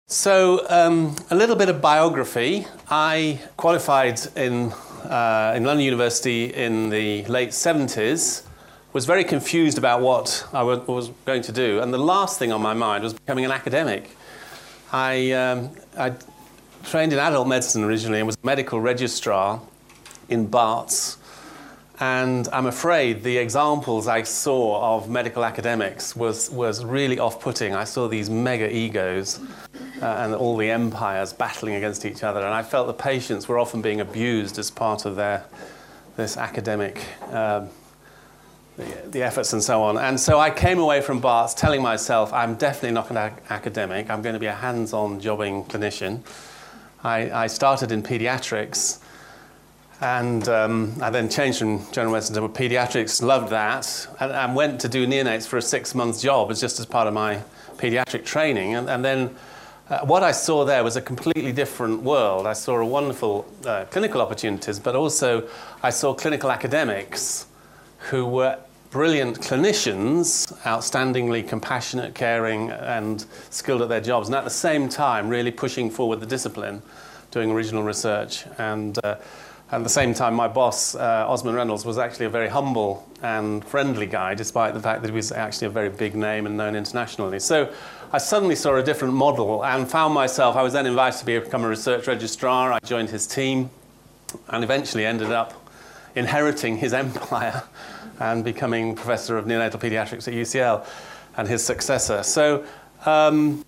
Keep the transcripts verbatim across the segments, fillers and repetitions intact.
So, um, a little bit of biography. I qualified in, uh, in London University in the late seventies, was very confused about what I was going to do, and the last thing on my mind was becoming an academic. I, um, I trained in adult medicine originally and was a medical registrar in Barts, and I'm afraid the examples I saw of medical academics was, was really off-putting. I saw these mega egos uh, and all the empires battling against each other, and I felt the patients were often being abused as part of their this academic um, the, the efforts and so on. And so I came away from Barts telling myself, I'm definitely not an ac academic, I'm going to be a hands-on jobbing clinician. I, I started in paediatrics, and um, I then changed from general medicine to paediatrics, loved that, and, and went to do neonates for a six-month job as just as part of my paediatric training. And, and then uh, what I saw there was a completely different world. I saw a wonderful uh, clinical opportunities, but also I saw clinical academics who were brilliant clinicians, outstandingly compassionate, caring, and skilled at their jobs, and at the same time really pushing forward the discipline, doing original research. And uh, at the same time, my boss, uh, Osmond Reynolds, was actually a very humble and friendly guy, despite the fact that he was actually a very big name and known internationally. So I suddenly saw a different model and found myself, I was then invited to be, become a research registrar. I joined his team and eventually ended up inheriting his empire and becoming Professor of Neonatal Pediatrics at U C L and his successor. So um,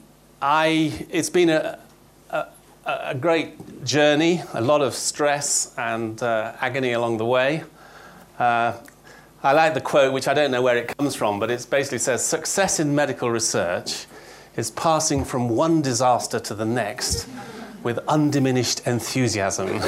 I, it's been a, a, a great journey, a lot of stress and uh, agony along the way. Uh, I like the quote, which I don't know where it comes from, but it basically says, success in medical research is passing from one disaster to the next with undiminished enthusiasm.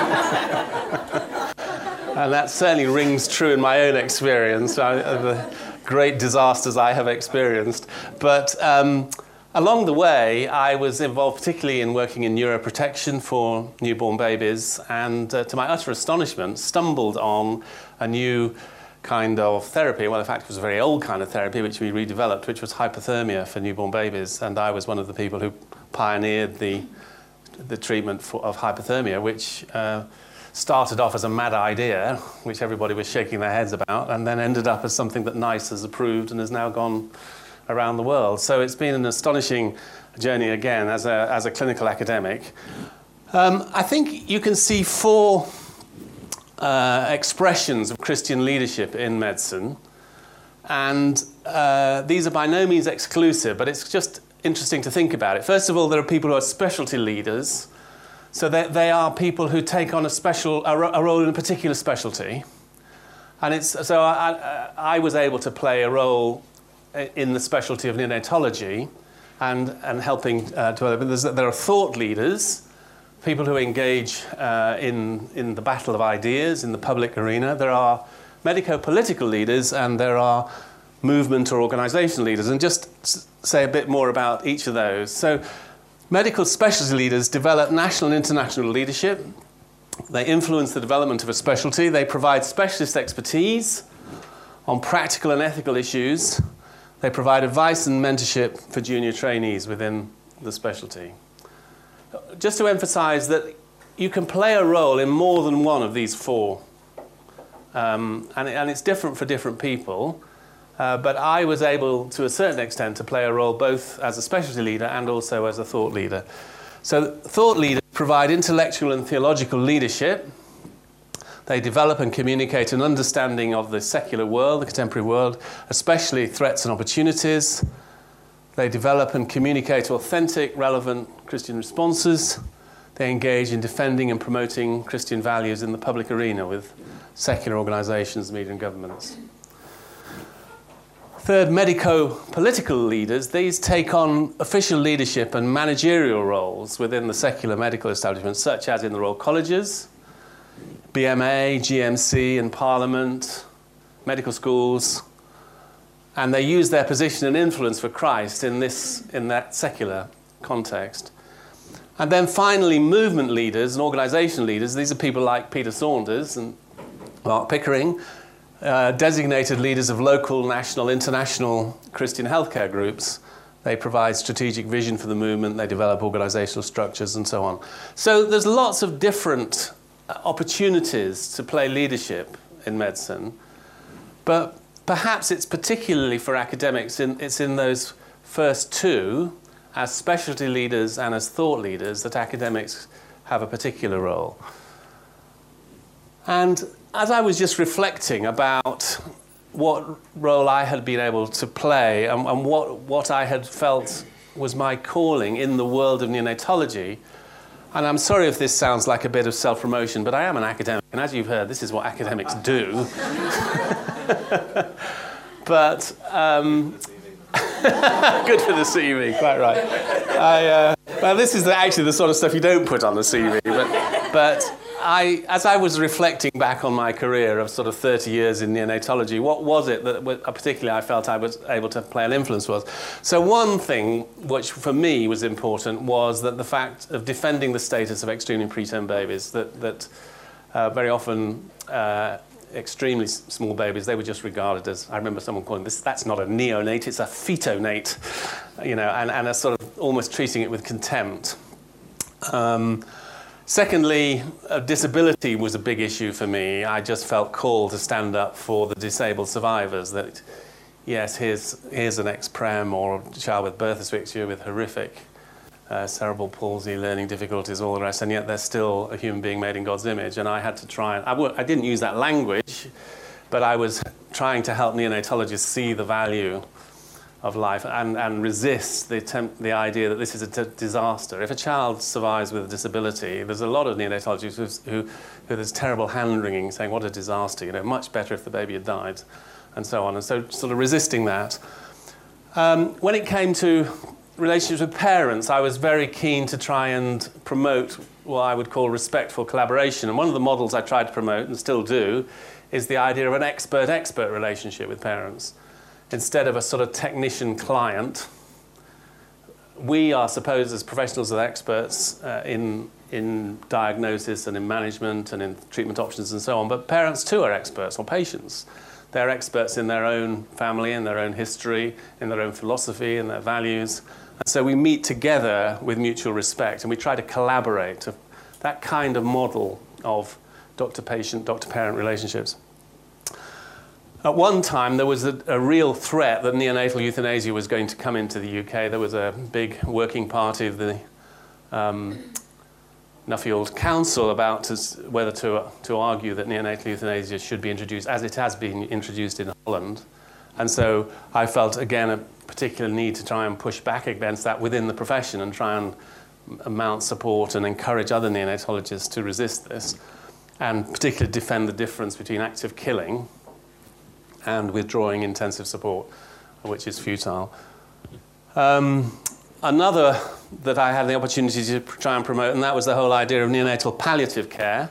And that certainly rings true in my own experience, uh, the great disasters I have experienced. But um, along the way, I was involved particularly in working in neuroprotection for newborn babies, and uh, to my utter astonishment, stumbled on a new kind of therapy. Well, in fact, it was a very old kind of therapy, which we redeveloped, which was hypothermia for newborn babies. And I was one of the people who pioneered the, the treatment for, of hypothermia, which uh, started off as a mad idea, which everybody was shaking their heads about, and then ended up as something that NICE has approved and has now gone around the world. So it's been an astonishing journey again as a, as a clinical academic. Um, I think you can see four uh, expressions of Christian leadership in medicine, and uh, these are by no means exclusive, but it's just interesting to think about it. First of all, there are people who are specialty leaders. So they, they are people who take on a special a, ro a role in a particular specialty, and it's so I, I, I was able to play a role in the specialty of neonatology, and and helping uh, to There's, there are thought leaders, people who engage uh, in in the battle of ideas in the public arena. There are medico-political leaders, and there are movement or organisation leaders. And just say a bit more about each of those. So, medical specialty leaders develop national and international leadership. They influence the development of a specialty. They provide specialist expertise on practical and ethical issues. They provide advice and mentorship for junior trainees within the specialty. Just to emphasize that you can play a role in more than one of these four. Um, and, and it's different for different people. Uh, but I was able, to a certain extent, to play a role both as a specialty leader and also as a thought leader. So thought leaders provide intellectual and theological leadership. They develop and communicate an understanding of the secular world, the contemporary world, especially threats and opportunities. They develop and communicate authentic, relevant Christian responses. They engage in defending and promoting Christian values in the public arena with secular organizations, media and governments. Third, medico-political leaders. These take on official leadership and managerial roles within the secular medical establishment, such as in the Royal Colleges, B M A, G M C and Parliament, medical schools, and they use their position and influence for Christ in, this, in that secular context. And then finally, movement leaders and organisation leaders. These are people like Peter Saunders and Mark Pickering, uh, designated leaders of local, national, international Christian healthcare groups. They provide strategic vision for the movement. They develop organizational structures and so on. So there's lots of different opportunities to play leadership in medicine. But perhaps it's particularly for academics, in, it's in those first two, as specialty leaders and as thought leaders, that academics have a particular role. And as I was just reflecting about what role I had been able to play and, and what, what I had felt was my calling in the world of neonatology, and I'm sorry if this sounds like a bit of self-promotion, but I am an academic, and as you've heard, this is what academics do. But um, good for the C V, quite right. I, uh, well, this is the, actually the sort of stuff you don't put on the C V, but, but I, as I was reflecting back on my career of sort of thirty years in neonatology, what was it that particularly I felt I was able to play an influence was? So one thing which for me was important was that the fact of defending the status of extremely preterm babies, that, that uh, very often uh, extremely small babies, they were just regarded as, I remember someone calling this, that's not a neonate, it's a fetonate, you know, and, and a sort of almost treating it with contempt. Um, Secondly, uh, disability was a big issue for me. I just felt called to stand up for the disabled survivors, that, yes, here's, here's an ex-prem or a child with birth asphyxia with horrific uh, cerebral palsy, learning difficulties, all the rest, and yet they're still a human being made in God's image. And I had to try, and I, w I didn't use that language, but I was trying to help neonatologists see the value of life and, and resist the attempt, the idea that this is a disaster. If a child survives with a disability, there's a lot of neonatologists who, who, who there's terrible hand-wringing saying, what a disaster, you know, much better if the baby had died, and so on. And so sort of resisting that. Um, when it came to relationships with parents, I was very keen to try and promote what I would call respectful collaboration. And one of the models I tried to promote, and still do, is the idea of an expert-expert relationship with parents. Instead of a sort of technician-client, we are supposed as professionals and experts uh, in, in diagnosis and in management and in treatment options and so on, but parents too are experts, or patients. They're experts in their own family, in their own history, in their own philosophy, in their values. And so we meet together with mutual respect and we try to collaborate. That kind of model of doctor-patient, doctor-parent relationships. At one time, there was a, a real threat that neonatal euthanasia was going to come into the U K. There was a big working party of the um, Nuffield Council about to, whether to, to argue that neonatal euthanasia should be introduced, as it has been introduced in Holland. And so I felt, again, a particular need to try and push back against that within the profession and try and mount support and encourage other neonatologists to resist this, and particularly defend the difference between active killing and withdrawing intensive support, which is futile. Um, another that I had the opportunity to try and promote, and that was the whole idea of neonatal palliative care,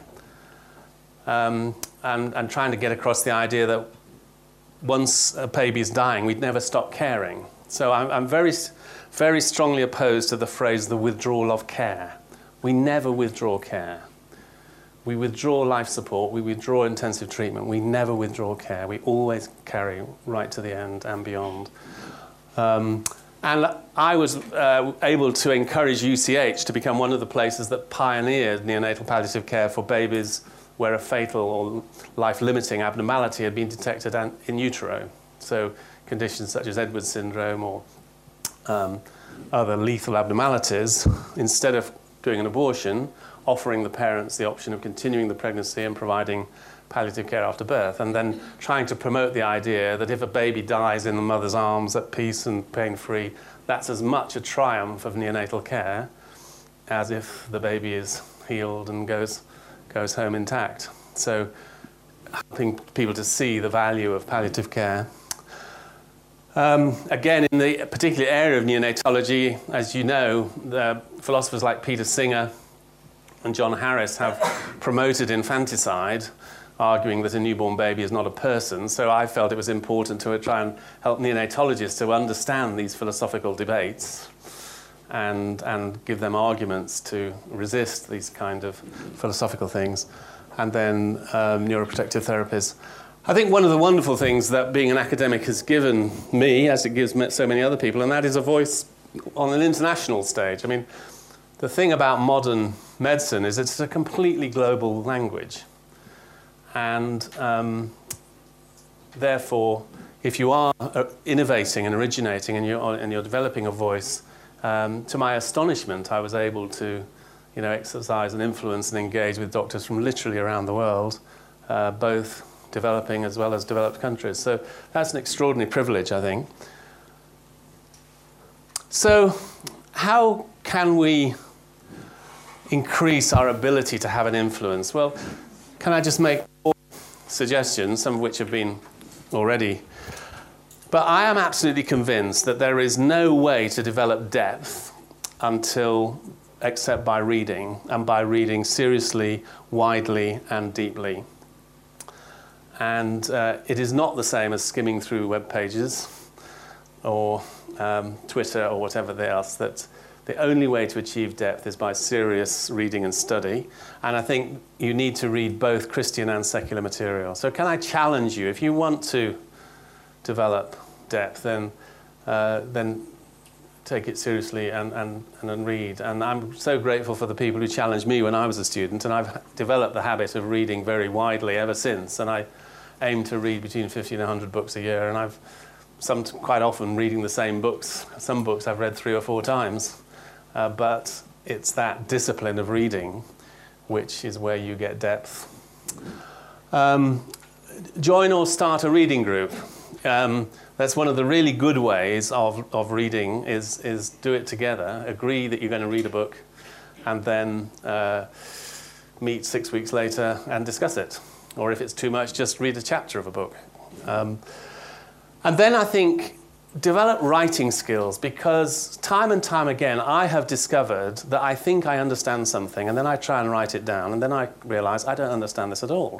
um, and, and trying to get across the idea that once a baby's dying, we'd never stop caring. So I'm, I'm very, very strongly opposed to the phrase, the withdrawal of care. We never withdraw care. We withdraw life support, we withdraw intensive treatment, we never withdraw care. We always carry right to the end and beyond. Um, and I was uh, able to encourage U C H to become one of the places that pioneered neonatal palliative care for babies where a fatal or life-limiting abnormality had been detected in utero. So conditions such as Edwards syndrome or um, other lethal abnormalities, instead of doing an abortion, offering the parents the option of continuing the pregnancy and providing palliative care after birth, and then trying to promote the idea that if a baby dies in the mother's arms at peace and pain-free, that's as much a triumph of neonatal care as if the baby is healed and goes, goes home intact. So helping people to see the value of palliative care. Um, again, in the particular area of neonatology, as you know, the philosophers like Peter Singer and John Harris have promoted infanticide, arguing that a newborn baby is not a person. So I felt it was important to try and help neonatologists to understand these philosophical debates and, and give them arguments to resist these kind of philosophical things. And then um, neuroprotective therapies. I think one of the wonderful things that being an academic has given me, as it gives so many other people, and that is a voice on an international stage. I mean, the thing about modern medicine is it's a completely global language. And um, therefore, if you are innovating and originating and you're, and you're developing a voice, um, to my astonishment, I was able to, you know, exercise and influence and engage with doctors from literally around the world, uh, both developing as well as developed countries. So that's an extraordinary privilege, I think. So how can we increase our ability to have an influence? Well, can I just make four suggestions, some of which have been already. But I am absolutely convinced that there is no way to develop depth until, except by reading, and by reading seriously, widely, and deeply. And uh, it is not the same as skimming through web pages or um, Twitter or whatever else. That the only way to achieve depth is by serious reading and study. And I think you need to read both Christian and secular material. So can I challenge you, if you want to develop depth, then, uh, then take it seriously and, and, and read. And I'm so grateful for the people who challenged me when I was a student, and I've developed the habit of reading very widely ever since. And I aim to read between fifty and one hundred books a year, and I've some quite often reading the same books. Some books I've read three or four times, uh, but it's that discipline of reading which is where you get depth. Um, join or start a reading group. Um, that's one of the really good ways of, of reading is, is do it together. Agree that you're going to read a book and then uh, meet six weeks later and discuss it. Or if it's too much, just read a chapter of a book. Um, and then I think develop writing skills, because time and time again I have discovered that I think I understand something and then I try and write it down and then I realize I don't understand this at all.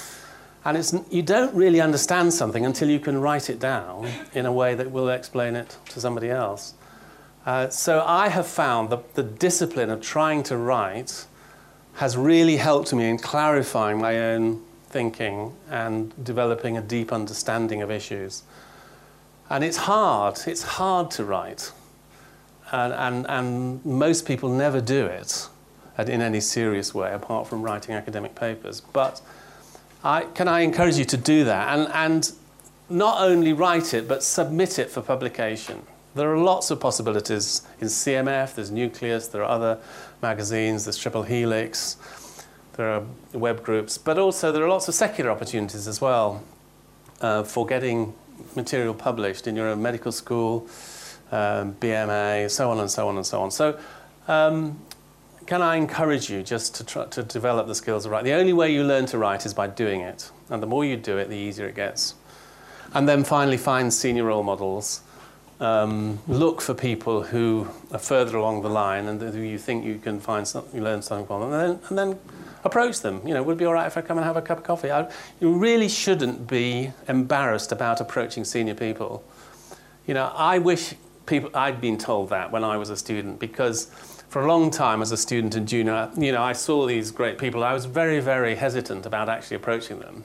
And it's, you don't really understand something until you can write it down in a way that will explain it to somebody else. Uh, so I have found that the discipline of trying to write has really helped me in clarifying my own thinking and developing a deep understanding of issues. And it's hard, it's hard to write. And, and, and most people never do it in any serious way, apart from writing academic papers. But I, can I encourage you to do that? And, and not only write it, but submit it for publication. There are lots of possibilities in C M F, there's Nucleus, there are other magazines, there's Triple Helix, there are web groups, but also there are lots of secular opportunities as well uh, for getting material published in your own medical school, um, B M A, so on and so on and so on. So um, can I encourage you just to try to develop the skills of writing? The only way you learn to write is by doing it. And the more you do it, the easier it gets. And then finally, find senior role models. Um, look for people who are further along the line and who you think you can find something, you learn something from them, and then, and then approach them. You know, would it be all right if I come and have a cup of coffee? I, you really shouldn't be embarrassed about approaching senior people. You know, I wish people I'd been told that when I was a student, because for a long time as a student and junior, you know, I saw these great people. I was very, very hesitant about actually approaching them.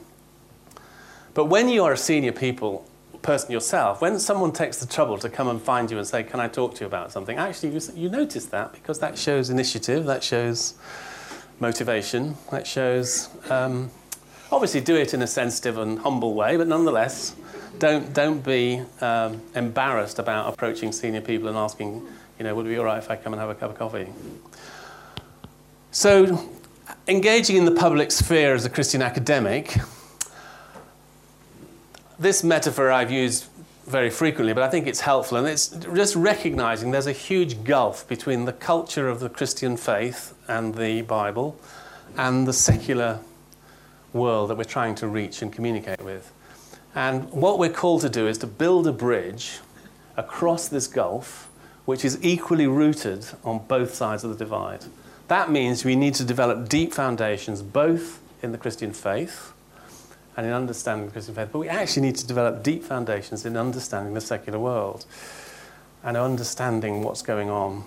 But when you are a senior people person yourself, when someone takes the trouble to come and find you and say, can I talk to you about something, actually you, you notice that, because that shows initiative, that shows motivation, that shows, um, obviously do it in a sensitive and humble way, but nonetheless, don't, don't be um, embarrassed about approaching senior people and asking, you know, would it be all right if I come and have a cup of coffee? So, engaging in the public sphere as a Christian academic, this metaphor I've used very frequently, but I think it's helpful, and it's just recognizing there's a huge gulf between the culture of the Christian faith and the Bible and the secular world that we're trying to reach and communicate with. And what we're called to do is to build a bridge across this gulf which is equally rooted on both sides of the divide. That means we need to develop deep foundations both in the Christian faith and in understanding the Christian faith, but we actually need to develop deep foundations in understanding the secular world and understanding what's going on.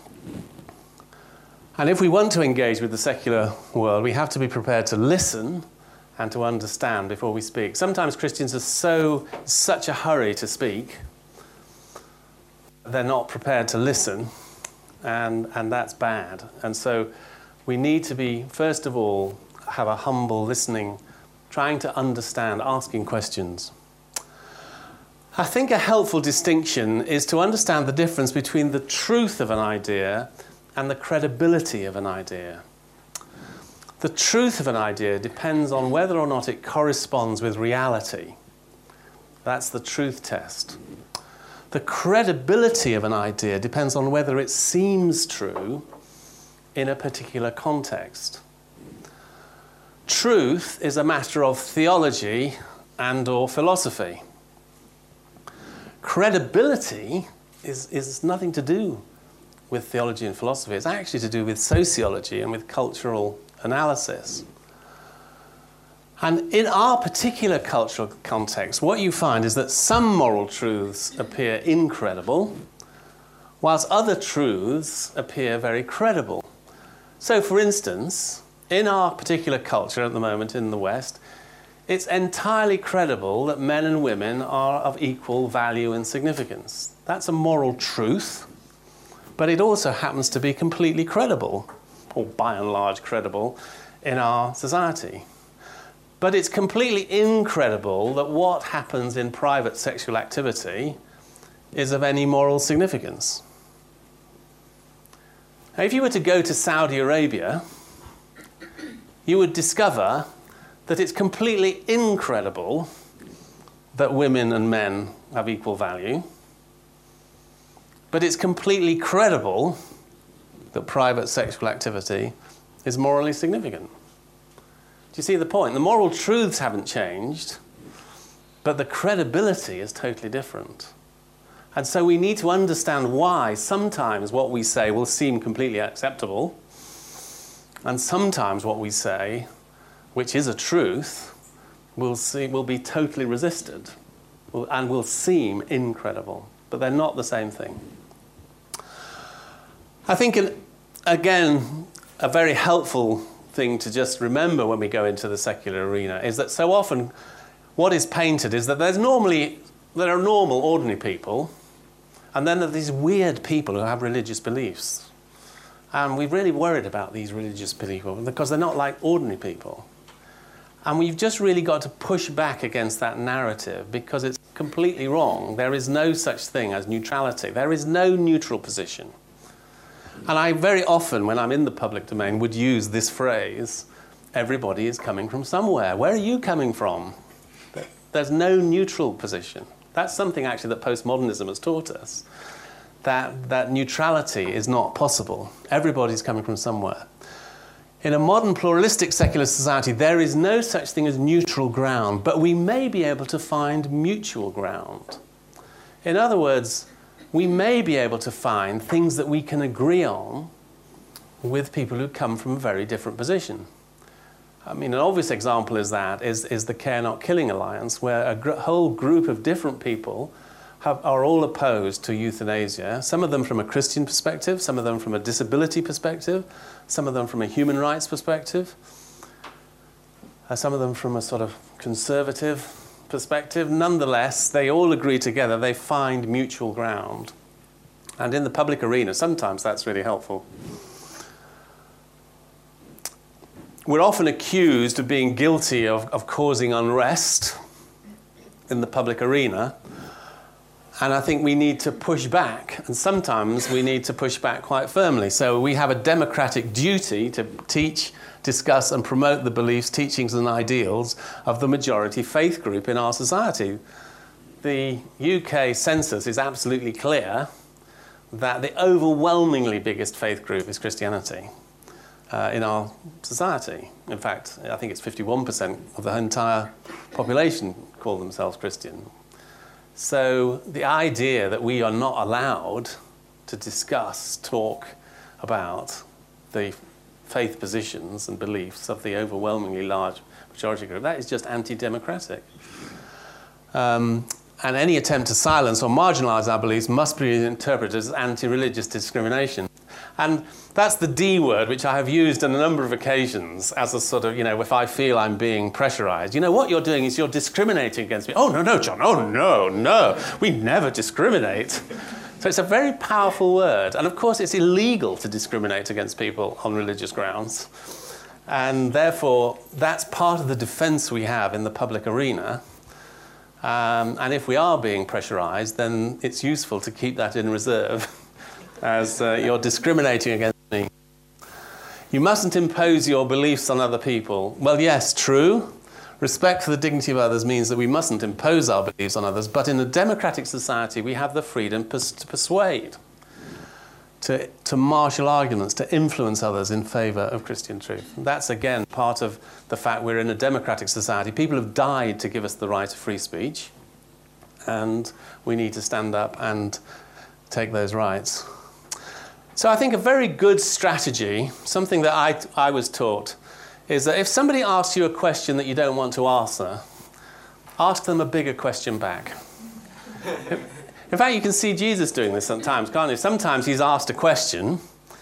And if we want to engage with the secular world, we have to be prepared to listen and to understand before we speak. Sometimes Christians are so such a hurry to speak, they're not prepared to listen, and, and that's bad. And so we need to be, first of all, have a humble listening, trying to understand, asking questions. I think a helpful distinction is to understand the difference between the truth of an idea and the credibility of an idea. The truth of an idea depends on whether or not it corresponds with reality. That's the truth test. The credibility of an idea depends on whether it seems true in a particular context. Truth is a matter of theology and or philosophy. Credibility is, is nothing to do with theology and philosophy. It's actually to do with sociology and with cultural analysis. And in our particular cultural context, what you find is that some moral truths appear incredible, whilst other truths appear very credible. So, for instance, in our particular culture at the moment in the West, it's entirely credible that men and women are of equal value and significance. That's a moral truth, but it also happens to be completely credible, or by and large credible, in our society. But it's completely incredible that what happens in private sexual activity is of any moral significance. Now, if you were to go to Saudi Arabia, you would discover that it's completely incredible that women and men have equal value, but it's completely credible that private sexual activity is morally significant. Do you see the point? The moral truths haven't changed, but the credibility is totally different. And so we need to understand why sometimes what we say will seem completely acceptable, and sometimes what we say, which is a truth, will, see, will be totally resisted will, and will seem incredible. But they're not the same thing. I think, an, again, a very helpful thing to just remember when we go into the secular arena is that so often what is painted is that there's normally, there are normal, ordinary people, and then there are these weird people who have religious beliefs. And we're really worried about these religious people because they're not like ordinary people. And we've just really got to push back against that narrative because it's completely wrong. There is no such thing as neutrality. There is no neutral position. And I very often, when I'm in the public domain, would use this phrase, everybody is coming from somewhere. Where are you coming from? There's no neutral position. That's something actually that postmodernism has taught us, that, that neutrality is not possible. Everybody's coming from somewhere. In a modern pluralistic secular society, there is no such thing as neutral ground, but we may be able to find mutual ground. In other words, we may be able to find things that we can agree on with people who come from a very different position. I mean, an obvious example is that is, is the Care Not Killing Alliance, where a gr- whole group of different people have, are all opposed to euthanasia, some of them from a Christian perspective, some of them from a disability perspective, some of them from a human rights perspective, uh, some of them from a sort of conservative perspective. Nonetheless, they all agree together, they find mutual ground. And in the public arena, sometimes that's really helpful. We're often accused of being guilty of, of causing unrest in the public arena. And I think we need to push back, and sometimes we need to push back quite firmly. So we have a democratic duty to teach, discuss and promote the beliefs, teachings and ideals of the majority faith group in our society. The U K census is absolutely clear that the overwhelmingly biggest faith group is Christianity uh, in our society. In fact, I think it's fifty-one percent of the entire population call themselves Christian. So the idea that we are not allowed to discuss, talk about the faith positions and beliefs of the overwhelmingly large majority group, that is just anti-democratic. Um, and any attempt to silence or marginalise our beliefs must be interpreted as anti-religious discrimination. And that's the D word, which I have used on a number of occasions as a sort of, you know, if I feel I'm being pressurized. You know, what you're doing is you're discriminating against me. Oh, no, no, John. Oh, no, no. We never discriminate. So it's a very powerful word. And of course, it's illegal to discriminate against people on religious grounds. And therefore, that's part of the defense we have in the public arena. Um, and if we are being pressurized, then it's useful to keep that in reserve as uh, you're discriminating against me. You mustn't impose your beliefs on other people. Well, yes, true. Respect for the dignity of others means that we mustn't impose our beliefs on others, but in a democratic society, we have the freedom pers- to persuade, to, to marshal arguments, to influence others in favour of Christian truth. And that's, again, part of the fact we're in a democratic society. People have died to give us the right of free speech, and we need to stand up and take those rights. So I think a very good strategy, something that I, I was taught, is that if somebody asks you a question that you don't want to answer, ask them a bigger question back. In fact, you can see Jesus doing this sometimes, can't you? Sometimes he's asked a question,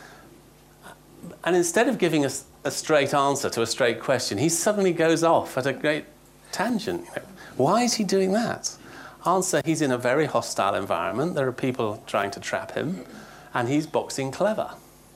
and instead of giving us a, a straight answer to a straight question, he suddenly goes off at a great tangent. You know, why is he doing that? Answer, he's in a very hostile environment. There are people trying to trap him, and he's boxing clever.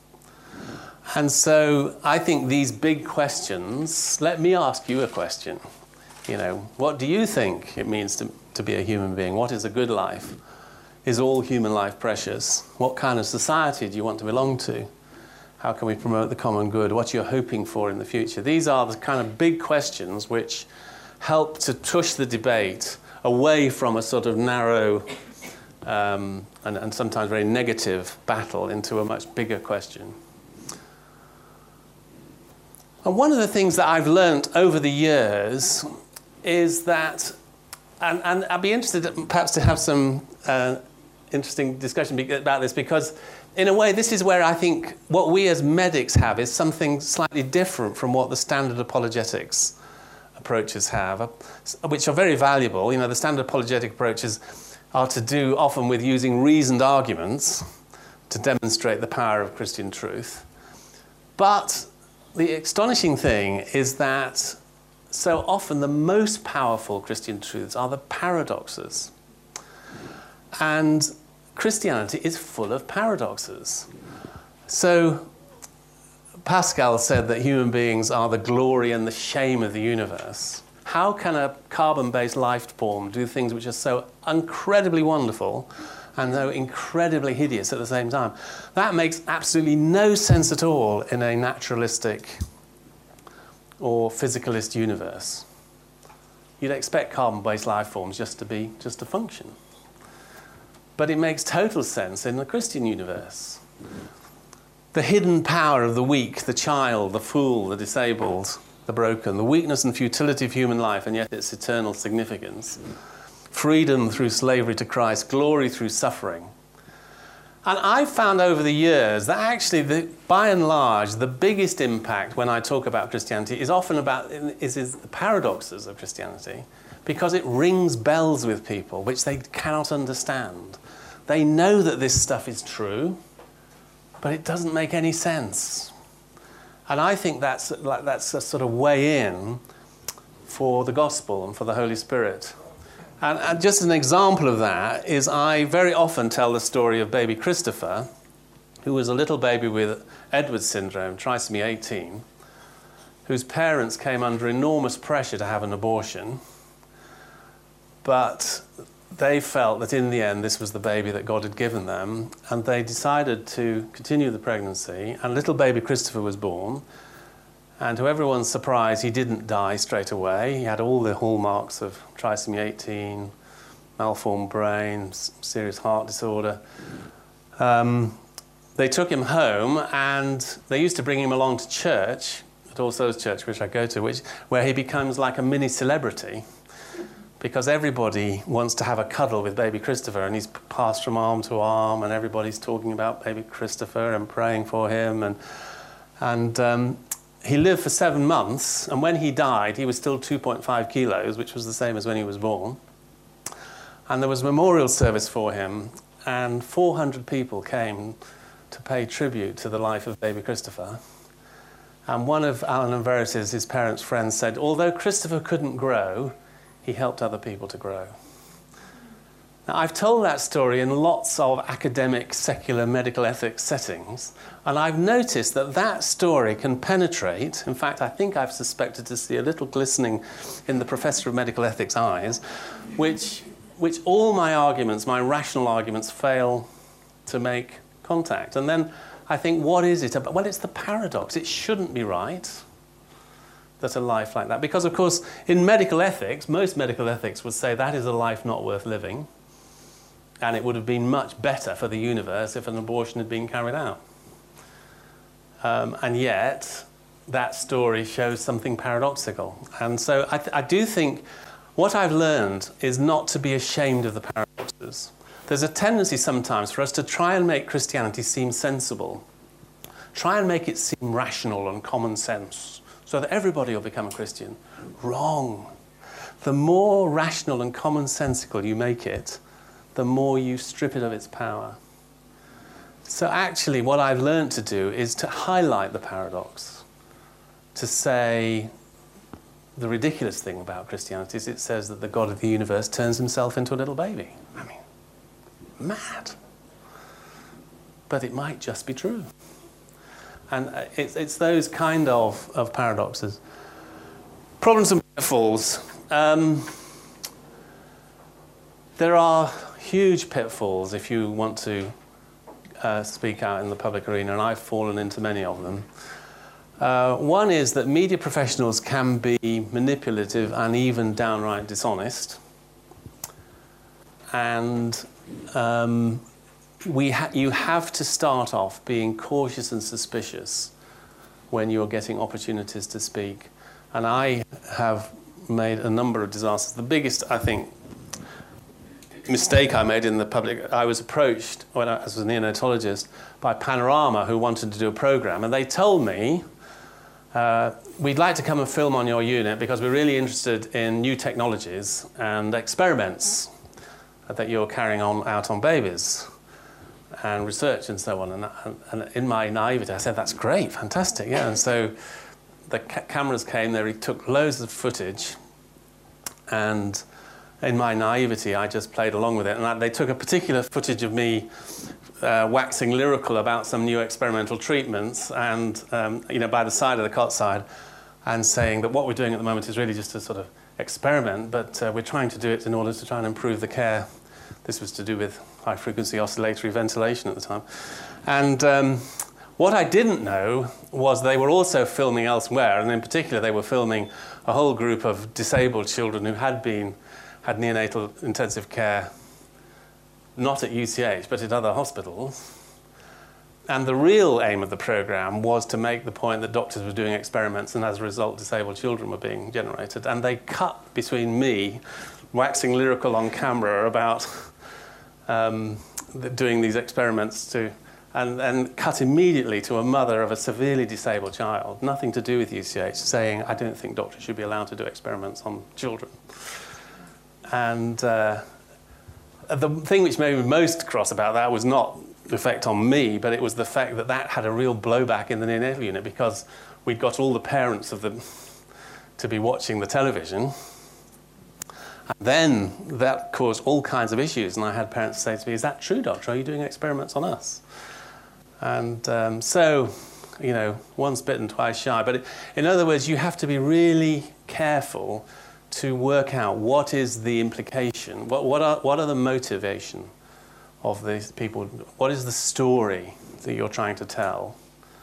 And so I think these big questions, let me ask you a question. You know, what do you think it means to, to be a human being? What is a good life? Is all human life precious? What kind of society do you want to belong to? How can we promote the common good? What you're hoping for in the future? These are the kind of big questions which help to push the debate away from a sort of narrow um, and, and sometimes very negative battle into a much bigger question. And one of the things that I've learnt over the years is that, and, and I'd be interested perhaps to have some uh, interesting discussion about this, because in a way this is where I think what we as medics have is something slightly different from what the standard apologetics approaches have, which are very valuable. You know, the standard apologetic approaches are to do often with using reasoned arguments to demonstrate the power of Christian truth. But the astonishing thing is that so often the most powerful Christian truths are the paradoxes. And Christianity is full of paradoxes. So Pascal said that human beings are the glory and the shame of the universe. How can a carbon-based life form do things which are so incredibly wonderful and so incredibly hideous at the same time? That makes absolutely no sense at all in a naturalistic or physicalist universe. You'd expect carbon-based life forms just to be, just to function. But it makes total sense in the Christian universe. The hidden power of the weak, the child, the fool, the disabled, the broken, the weakness and futility of human life, and yet its eternal significance. Freedom through slavery to Christ, glory through suffering. And I've found over the years that actually, the, by and large, the biggest impact when I talk about Christianity is often about is, is the paradoxes of Christianity, because it rings bells with people which they cannot understand. They know that this stuff is true, but it doesn't make any sense. And I think that's, like, that's a sort of way in for the gospel and for the Holy Spirit. And, and just an example of that is I very often tell the story of baby Christopher, who was a little baby with Edwards syndrome, trisomy eighteen, whose parents came under enormous pressure to have an abortion. But they felt that in the end this was the baby that God had given them, and they decided to continue the pregnancy, and little baby Christopher was born. And to everyone's surprise, he didn't die straight away. He had all the hallmarks of trisomy eighteen, malformed brain, serious heart disorder. Um, they took him home, and they used to bring him along to church, at All Souls Church, which I go to, which, where he becomes like a mini celebrity, because everybody wants to have a cuddle with baby Christopher, and he's passed from arm to arm, and everybody's talking about baby Christopher and praying for him. And, and um, he lived for seven months, and when he died, he was still two point five kilos, which was the same as when he was born. And there was a memorial service for him, and four hundred people came to pay tribute to the life of baby Christopher. And one of Alan and Verity's, his parents' friends, said, although Christopher couldn't grow, he helped other people to grow. Now, I've told that story in lots of academic, secular medical ethics settings, and I've noticed that that story can penetrate. In fact, I think I've suspected to see a little glistening in the professor of medical ethics' eyes, which, which all my arguments, my rational arguments, fail to make contact. And then I think, what is it about? Well, it's the paradox. It shouldn't be right that a life like that, because, of course, in medical ethics, most medical ethics would say that is a life not worth living. And it would have been much better for the universe if an abortion had been carried out. Um, and yet, that story shows something paradoxical. And so I, th I do think what I've learned is not to be ashamed of the paradoxes. There's a tendency sometimes for us to try and make Christianity seem sensible. Try and make it seem rational and common sense, so that everybody will become a Christian. Wrong. The more rational and commonsensical you make it, the more you strip it of its power. So actually what I've learned to do is to highlight the paradox, to say the ridiculous thing about Christianity is it says that the God of the universe turns himself into a little baby. I mean, mad. But it might just be true. And it's, it's those kind of, of paradoxes. Problems and pitfalls. Um, there are huge pitfalls if you want to uh, speak out in the public arena, and I've fallen into many of them. Uh, one is that media professionals can be manipulative and even downright dishonest. And um, we ha you have to start off being cautious and suspicious when you're getting opportunities to speak. And I have made a number of disasters. The biggest, I think, mistake I made in the public, I was approached when I was a neonatologist by Panorama, who wanted to do a program, and they told me, uh, we'd like to come and film on your unit because we're really interested in new technologies and experiments that you're carrying on out on babies and research and so on. And, and, and in my naivety, I said, that's great, fantastic, yeah. And so the ca cameras came, they took loads of footage, and in my naivety, I just played along with it. And I, they took a particular footage of me uh, waxing lyrical about some new experimental treatments, and um, you know, by the side of the cot side, and saying that what we're doing at the moment is really just a sort of experiment, but uh, we're trying to do it in order to try and improve the care. This was to do with high-frequency oscillatory ventilation at the time. And um, what I didn't know was they were also filming elsewhere, and in particular they were filming a whole group of disabled children who had been had neonatal intensive care, not at U C H, but at other hospitals. And the real aim of the program was to make the point that doctors were doing experiments, and as a result, disabled children were being generated. And they cut between me waxing lyrical on camera about um, the, doing these experiments to, and, and cut immediately to a mother of a severely disabled child, nothing to do with U C H, saying, I don't think doctors should be allowed to do experiments on children. And uh, the thing which made me most cross about that was not the effect on me, but it was the fact that that had a real blowback in the neonatal unit, because we'd got all the parents of them to be watching the television. And then that caused all kinds of issues, and I had parents say to me, is that true, doctor? Are you doing experiments on us? And um, so, you know, once bitten, twice shy. But it, in other words, you have to be really careful to work out what is the implication, what, what, are, what are the motivation of these people, what is the story that you're trying to tell,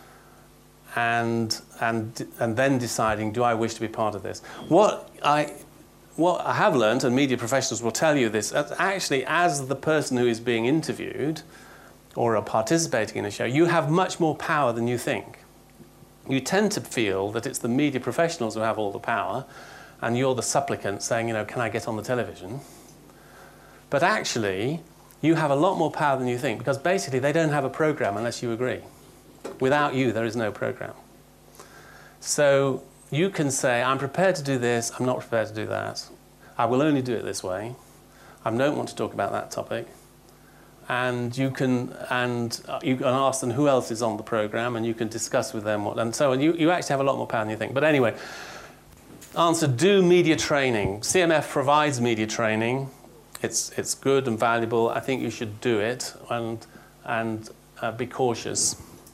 and, and, and then deciding, do I wish to be part of this? What I, what I have learned, and media professionals will tell you this, actually as the person who is being interviewed or are participating in a show, you have much more power than you think. You tend to feel that it's the media professionals who have all the power, and you're the supplicant saying, you know, can I get on the television? But actually, you have a lot more power than you think, because basically they don't have a program unless you agree. Without you, there is no program. So you can say, I'm prepared to do this, I'm not prepared to do that. I will only do it this way. I don't want to talk about that topic. and you can and uh, you can ask them who else is on the program, and you can discuss with them what, and so on. You, you actually have a lot more power than you think. But anyway, answer, do media training. C M F provides media training. It's, it's good and valuable. I think you should do it, and, and uh, be cautious.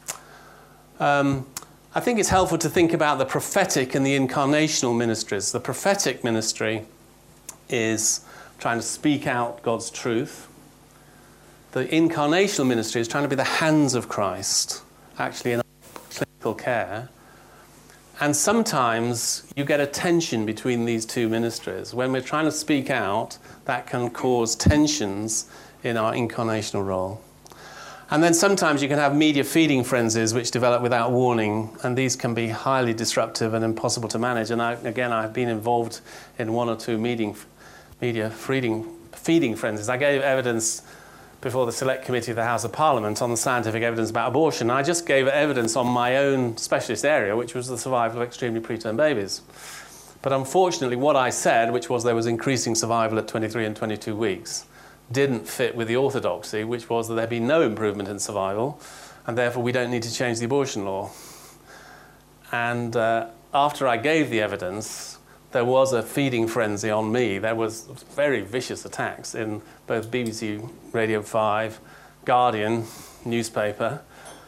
Um, I think it's helpful to think about the prophetic and the incarnational ministries. The prophetic ministry is trying to speak out God's truth. The incarnational ministry is trying to be the hands of Christ, actually in clinical care. And sometimes you get a tension between these two ministries. When we're trying to speak out, that can cause tensions in our incarnational role. And then sometimes you can have media feeding frenzies which develop without warning, and these can be highly disruptive and impossible to manage. And I, again, I've been involved in one or two meeting, media feeding, feeding frenzies. I gave evidence before the Select Committee of the House of Parliament on the scientific evidence about abortion. I just gave evidence on my own specialist area, which was the survival of extremely preterm babies. But unfortunately, what I said, which was there was increasing survival at twenty-three and twenty-two weeks, didn't fit with the orthodoxy, which was that there'd be no improvement in survival, and therefore we don't need to change the abortion law. And uh, after I gave the evidence, there was a feeding frenzy on me. There was very vicious attacks in both B B C Radio five, Guardian newspaper.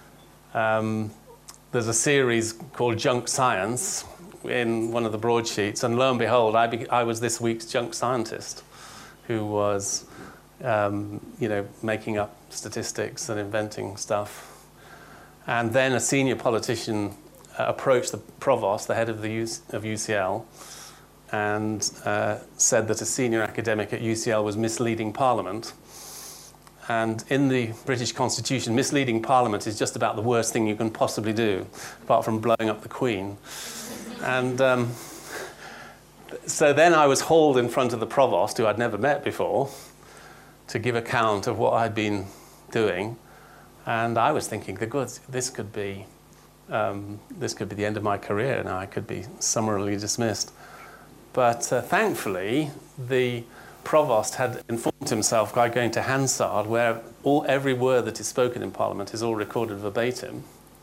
Um, there's a series called Junk Science in one of the broadsheets, and lo and behold, I, be I was this week's junk scientist who was um, you know, making up statistics and inventing stuff. And then a senior politician uh, approached the provost, the head of, the U of U C L, and uh, said that a senior academic at U C L was misleading Parliament. And in the British Constitution, misleading Parliament is just about the worst thing you can possibly do, apart from blowing up the Queen. And um, so then I was hauled in front of the provost, who I'd never met before, to give account of what I'd been doing. And I was thinking, the good, this could be, um, this could be the end of my career. Now I could be summarily dismissed. But uh, thankfully, the provost had informed himself by going to Hansard, where all, every word that is spoken in Parliament is all recorded verbatim.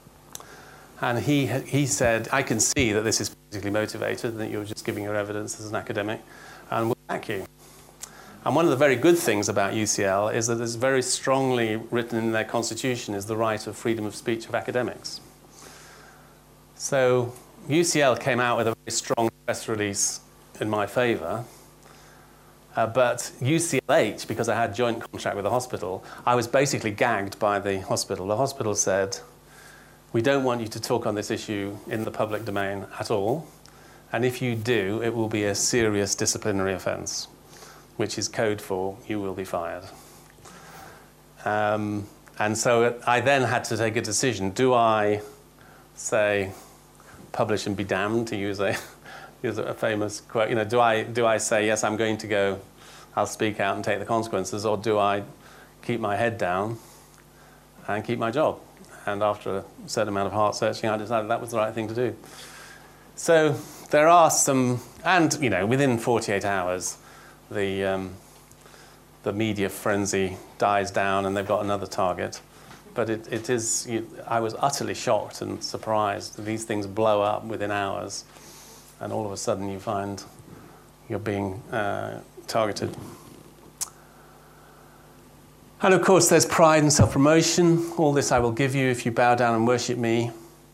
And he, he said, I can see that this is politically motivated, and that you're just giving your evidence as an academic, and we'll back you. And one of the very good things about U C L is that it's very strongly written in their constitution is the right of freedom of speech of academics. So U C L came out with a very strong press release in my favour, uh, but U C L H, because I had joint contract with the hospital, I was basically gagged by the hospital. The hospital said, we don't want you to talk on this issue in the public domain at all, and if you do, it will be a serious disciplinary offence, which is code for you will be fired. Um, and so I then had to take a decision. Do I say, publish and be damned, to use a, use a famous quote? You know, do I, do I say, yes, I'm going to go, I'll speak out and take the consequences, or do I keep my head down and keep my job? And after a certain amount of heart searching, I decided that was the right thing to do. So there are some, and you know, within forty-eight hours, the, um, the media frenzy dies down and they've got another target. But it, it is, you, I was utterly shocked and surprised. These things blow up within hours, and all of a sudden you find you're being uh, targeted. And of course there's pride and self-promotion. All this I will give you if you bow down and worship me.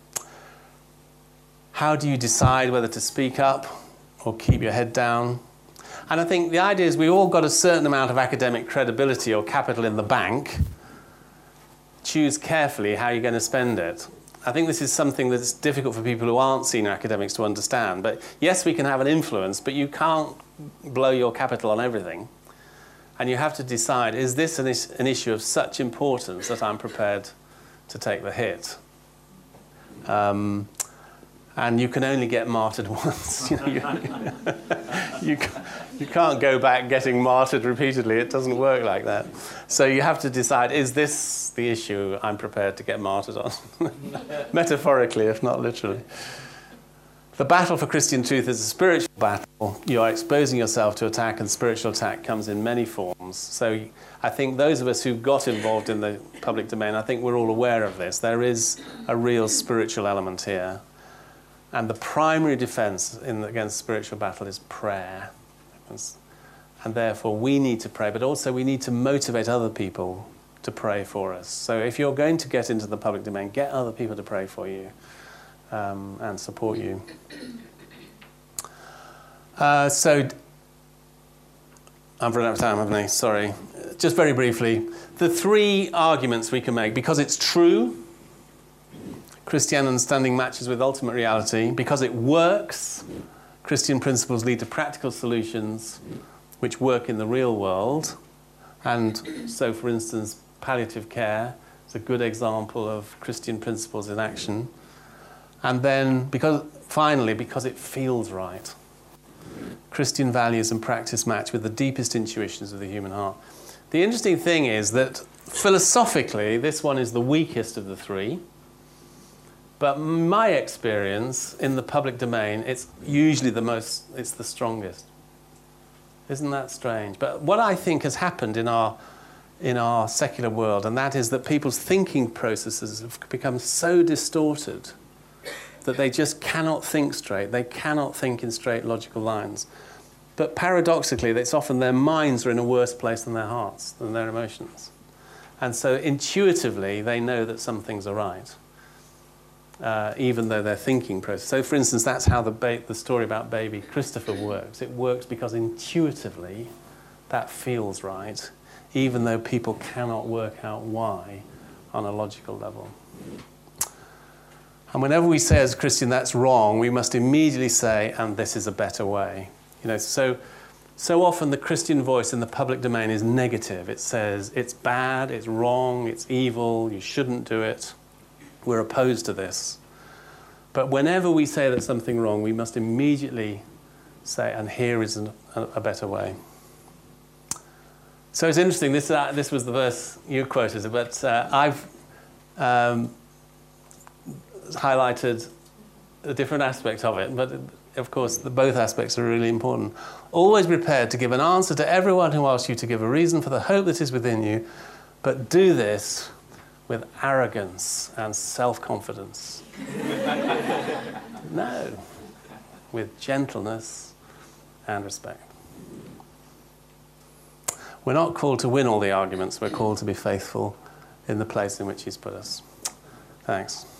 How do you decide whether to speak up or keep your head down? And I think the idea is we all got a certain amount of academic credibility or capital in the bank. Choose carefully how you're going to spend it. I think this is something that's difficult for people who aren't senior academics to understand. But yes, we can have an influence, but you can't blow your capital on everything. And you have to decide, is this an, is an issue of such importance that I'm prepared to take the hit? Um, and you can only get martyred once. You know, you, you, you can't go back getting martyred repeatedly. It doesn't work like that. So you have to decide, is this the issue I'm prepared to get martyred on? Metaphorically, if not literally. The battle for Christian truth is a spiritual battle. You are exposing yourself to attack, and spiritual attack comes in many forms. So I think those of us who got involved in the public domain, I think we're all aware of this. There is a real spiritual element here. And the primary defense in, against spiritual battle is prayer. And therefore we need to pray, but also we need to motivate other people to pray for us. So if you're going to get into the public domain, get other people to pray for you. Um, and support you. Uh, so, I've run out of time, haven't I? Sorry. Just very briefly, the three arguments we can make. Because it's true, Christian understanding matches with ultimate reality. Because it works, Christian principles lead to practical solutions which work in the real world. And so, for instance, palliative care is a good example of Christian principles in action. And then, because finally, because it feels right. Christian values and practice match with the deepest intuitions of the human heart. The interesting thing is that philosophically, this one is the weakest of the three. But my experience in the public domain, it's usually the most, it's the strongest. Isn't that strange? But what I think has happened in our, in our secular world, and that is that people's thinking processes have become so distorted that they just cannot think straight. They cannot think in straight logical lines. But paradoxically, it's often their minds are in a worse place than their hearts, than their emotions. And so intuitively, they know that some things are right, uh, even though their thinking process. So for instance, that's how the, ba the story about baby Christopher works. It works because intuitively, that feels right, even though people cannot work out why on a logical level. And whenever we say as a Christian that's wrong, we must immediately say, and this is a better way. You know, so, so often the Christian voice in the public domain is negative. It says it's bad, it's wrong, it's evil, you shouldn't do it. We're opposed to this. But whenever we say that something wrong, we must immediately say, and here is an, a, a better way. So it's interesting, this, uh, this was the verse you quoted, but uh, I've um, highlighted a different aspect of it, but of course the, both aspects are really important. Always prepared to give an answer to everyone who asks you to give a reason for the hope that is within you, but do this with arrogance and self-confidence. No, with gentleness and respect. We're not called to win all the arguments, we're called to be faithful in the place in which he's put us. Thanks.